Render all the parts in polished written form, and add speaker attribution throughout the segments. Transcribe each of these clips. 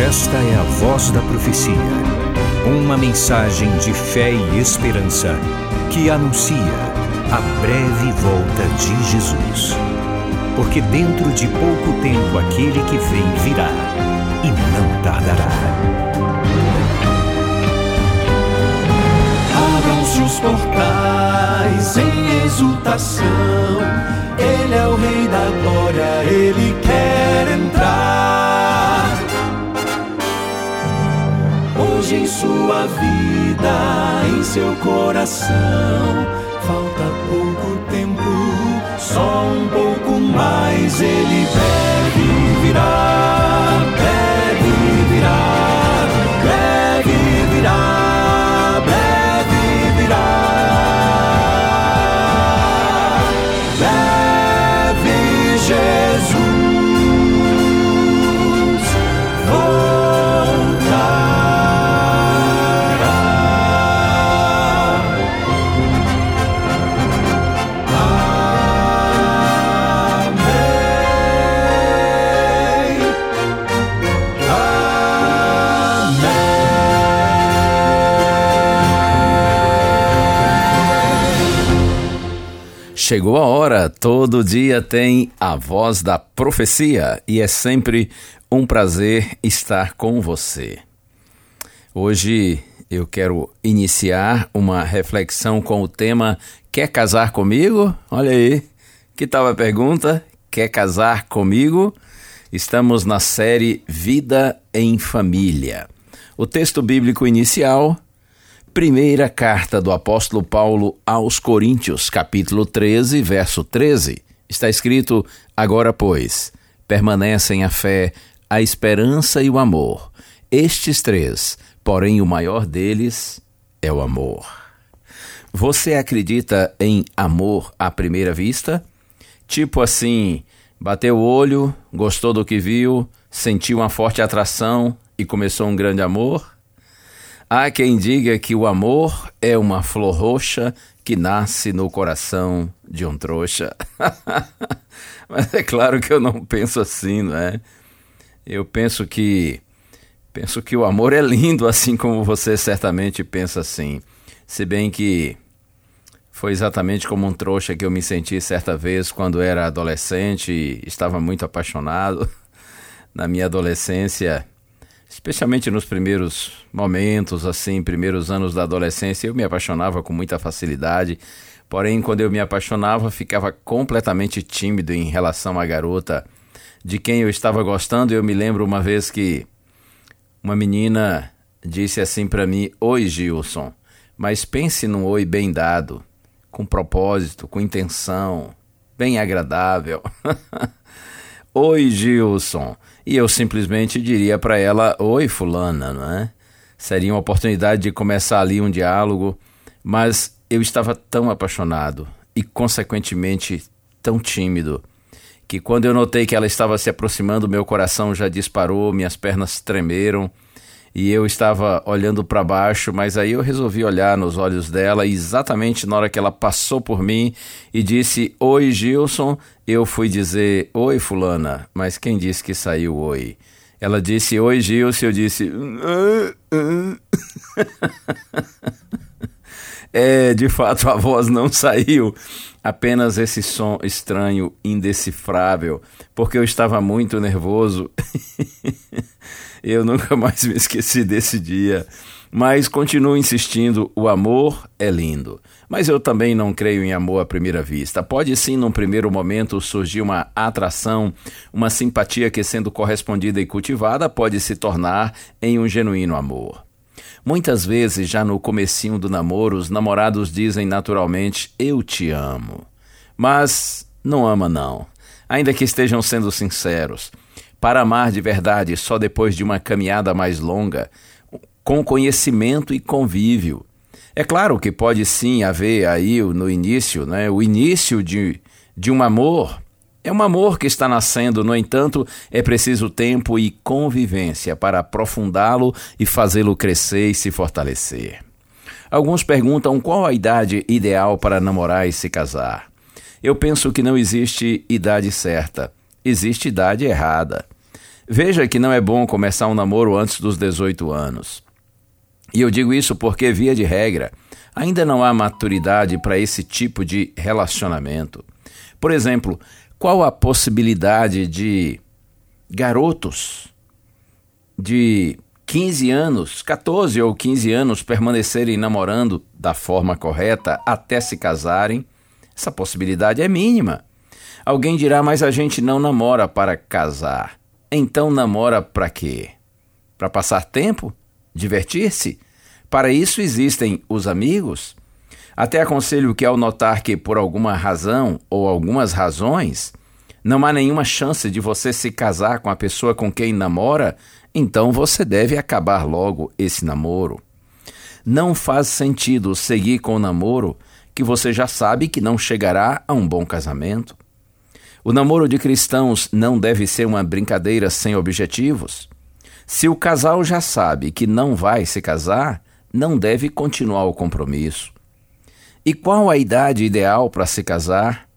Speaker 1: Esta é a Voz da Profecia, uma mensagem de fé e esperança que anuncia a breve volta de Jesus. Porque dentro de pouco tempo aquele que vem virá e não tardará.
Speaker 2: Abram-se os portais em exultação, Ele é o Rei da Glória, Ele quer entrar. Hoje em sua vida, em seu coração, falta pouco tempo, só um pouco mais. Ele deve virar, deve virar, deve virar, deve virar. Deve Jesus
Speaker 3: Chegou a hora, todo dia tem a Voz da Profecia e é sempre um prazer estar com você. Hoje eu quero iniciar uma reflexão com o tema Quer casar comigo? Olha aí, que tal a pergunta? Quer casar comigo? Estamos na série Vida em Família. O texto bíblico inicial: Primeira carta do apóstolo Paulo aos Coríntios, capítulo 13, verso 13. Está escrito: Agora, pois, permanecem a fé, a esperança e o amor. Estes três, porém o maior deles é o amor. Você acredita em amor à primeira vista? Tipo assim, bateu o olho, gostou do que viu, sentiu uma forte atração e começou um grande amor? Há quem diga que o amor é uma flor roxa que nasce no coração de um trouxa. Mas é claro que eu não penso assim, não é? Eu penso que o amor é lindo, assim como você certamente pensa assim. Se bem que foi exatamente como um trouxa que eu me senti certa vez quando era adolescente e estava muito apaixonado. Na minha adolescência, especialmente nos primeiros momentos, assim, primeiros anos da adolescência, eu me apaixonava com muita facilidade. Porém, quando eu me apaixonava, ficava completamente tímido em relação à garota de quem eu estava gostando. Eu me lembro uma vez que uma menina disse assim para mim: Oi, Gilson, mas pense num oi bem dado, com propósito, com intenção, bem agradável. Oi, Gilson. E eu simplesmente diria para ela: Oi, fulana, não é? Seria uma oportunidade de começar ali um diálogo, mas eu estava tão apaixonado e, consequentemente, tão tímido, que quando eu notei que ela estava se aproximando, meu coração já disparou, minhas pernas tremeram e eu estava olhando para baixo, mas aí eu resolvi olhar nos olhos dela e exatamente na hora que ela passou por mim e disse: Oi, Gilson, eu fui dizer: Oi, fulana, mas quem disse que saiu oi? Ela disse: Oi, Gilson, eu disse: de fato a voz não saiu, apenas esse som estranho, indecifrável, porque eu estava muito nervoso. Eu nunca mais me esqueci desse dia, mas continuo insistindo, o amor é lindo. Mas eu também não creio em amor à primeira vista. Pode sim, num primeiro momento, surgir uma atração, uma simpatia que, sendo correspondida e cultivada, pode se tornar em um genuíno amor. Muitas vezes, já no comecinho do namoro, os namorados dizem naturalmente: Eu te amo. Mas não ama não, ainda que estejam sendo sinceros. Para amar de verdade, só depois de uma caminhada mais longa, com conhecimento e convívio. É claro que pode sim haver aí no início, né, o início de um amor. É um amor que está nascendo, no entanto, é preciso tempo e convivência para aprofundá-lo e fazê-lo crescer e se fortalecer. Alguns perguntam qual a idade ideal para namorar e se casar. Eu penso que não existe idade certa, existe idade errada. Veja que não é bom começar um namoro antes dos 18 anos. E eu digo isso porque, via de regra, ainda não há maturidade para esse tipo de relacionamento. Por exemplo, qual a possibilidade de garotos de 15 anos, 14 ou 15 anos, permanecerem namorando da forma correta até se casarem? Essa possibilidade é mínima. Alguém dirá, mas a gente não namora para casar. Então namora para quê? Para passar tempo? Divertir-se? Para isso existem os amigos? Até aconselho que, ao notar que por alguma razão ou algumas razões não há nenhuma chance de você se casar com a pessoa com quem namora, então você deve acabar logo esse namoro. Não faz sentido seguir com o namoro que você já sabe que não chegará a um bom casamento. O namoro de cristãos não deve ser uma brincadeira sem objetivos. Se o casal já sabe que não vai se casar, não deve continuar o compromisso. E qual a idade ideal para se casar?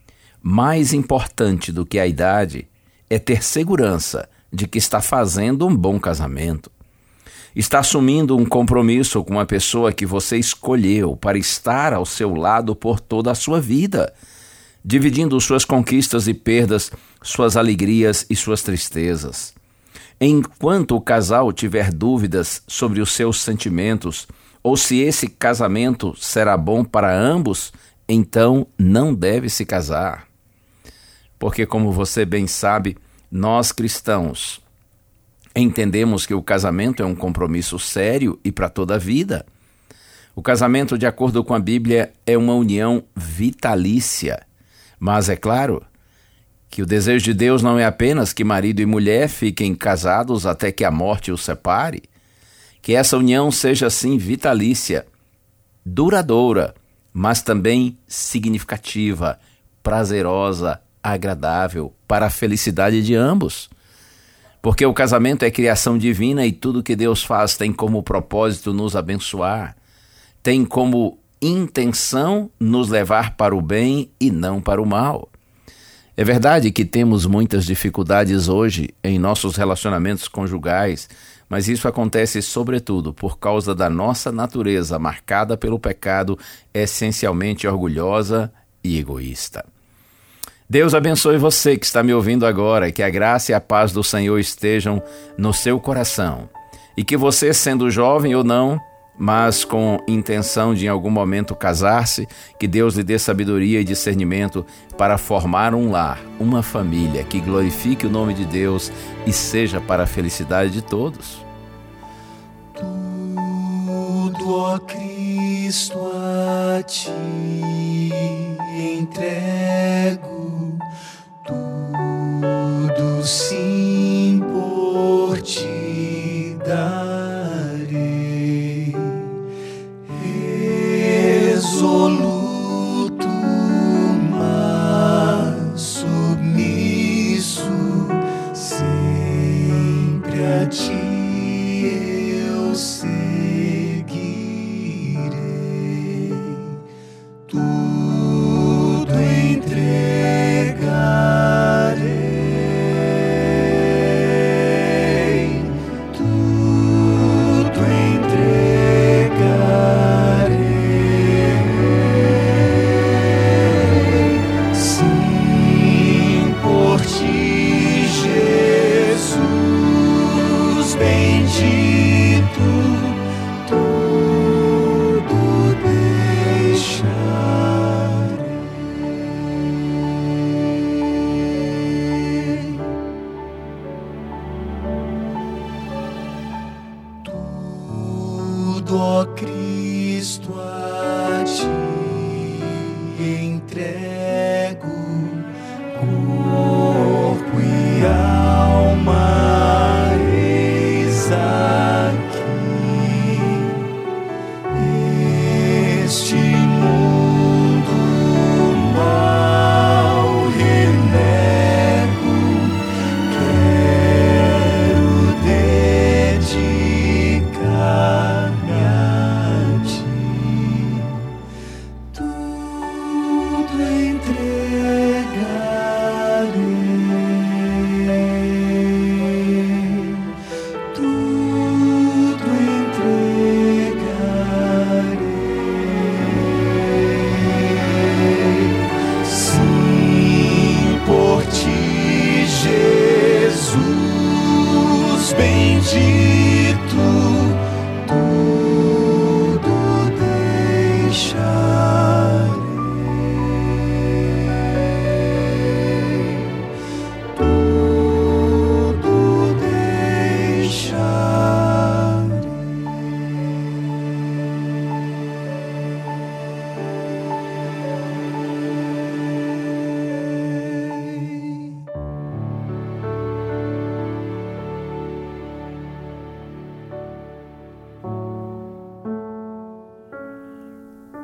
Speaker 3: Mais importante do que a idade é ter segurança de que está fazendo um bom casamento. Está assumindo um compromisso com uma pessoa que você escolheu para estar ao seu lado por toda a sua vida, dividindo suas conquistas e perdas, suas alegrias e suas tristezas. Enquanto o casal tiver dúvidas sobre os seus sentimentos ou se esse casamento será bom para ambos, então não deve se casar. Porque, como você bem sabe, nós cristãos entendemos que o casamento é um compromisso sério e para toda a vida. O casamento, de acordo com a Bíblia, é uma união vitalícia. Mas é claro que o desejo de Deus não é apenas que marido e mulher fiquem casados até que a morte os separe. Que essa união seja, assim, vitalícia, duradoura, mas também significativa, prazerosa, agradável para a felicidade de ambos. Porque o casamento é criação divina e tudo que Deus faz tem como propósito nos abençoar, tem como intenção nos levar para o bem e não para o mal. É verdade que temos muitas dificuldades hoje em nossos relacionamentos conjugais, mas isso acontece sobretudo por causa da nossa natureza marcada pelo pecado, essencialmente orgulhosa e egoísta. Deus abençoe você que está me ouvindo agora, que a graça e a paz do Senhor estejam no seu coração e que você, sendo jovem ou não, mas com intenção de em algum momento casar-se, que Deus lhe dê sabedoria e discernimento para formar um lar, uma família que glorifique o nome de Deus e seja para a felicidade de todos.
Speaker 2: Tudo, ó Cristo, a ti entrego, tudo sim por ti darei, resoluto, mas submisso, sempre a ti eu seguirei, tudo entregarei, tudo entregarei, sim, por ti, Jesus bendito, tudo deixarei. Tudo, ó Cristo, a ti entrego, corpo e alma, eis aqui. Este mundo mal renego, quero dedicar-me a ti, tudo entregarei.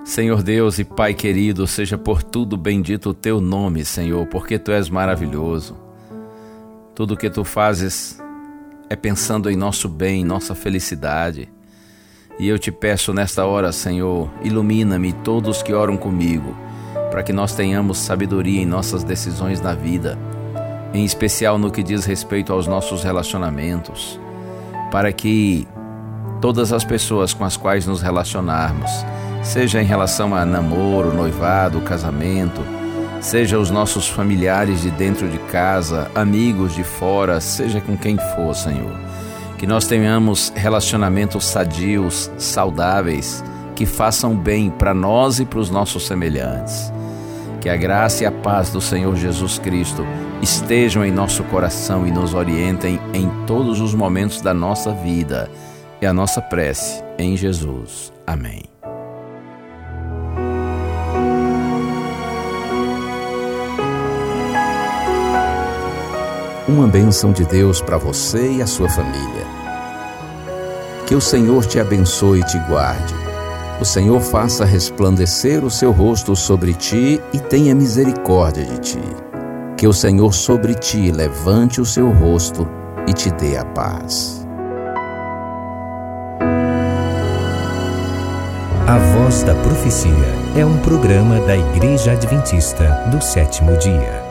Speaker 3: Senhor Deus e Pai querido, seja por tudo bendito o Teu nome, Senhor, porque Tu és maravilhoso. Tudo que Tu fazes é pensando em nosso bem, em nossa felicidade. E eu te peço nesta hora, Senhor, ilumina-me todos que oram comigo, para que nós tenhamos sabedoria em nossas decisões na vida, em especial no que diz respeito aos nossos relacionamentos, para que todas as pessoas com as quais nos relacionarmos, seja em relação a namoro, noivado, casamento, seja os nossos familiares de dentro de casa, amigos de fora, seja com quem for, Senhor, que nós tenhamos relacionamentos sadios, saudáveis, que façam bem para nós e para os nossos semelhantes. Que a graça e a paz do Senhor Jesus Cristo estejam em nosso coração e nos orientem em todos os momentos da nossa vida. É a nossa prece em Jesus. Amém.
Speaker 1: Uma bênção de Deus para você e a sua família. Que o Senhor te abençoe e te guarde. O Senhor faça resplandecer o seu rosto sobre ti e tenha misericórdia de ti. Que o Senhor sobre ti levante o seu rosto e te dê a paz.
Speaker 4: A Voz da Profecia é um programa da Igreja Adventista do Sétimo Dia.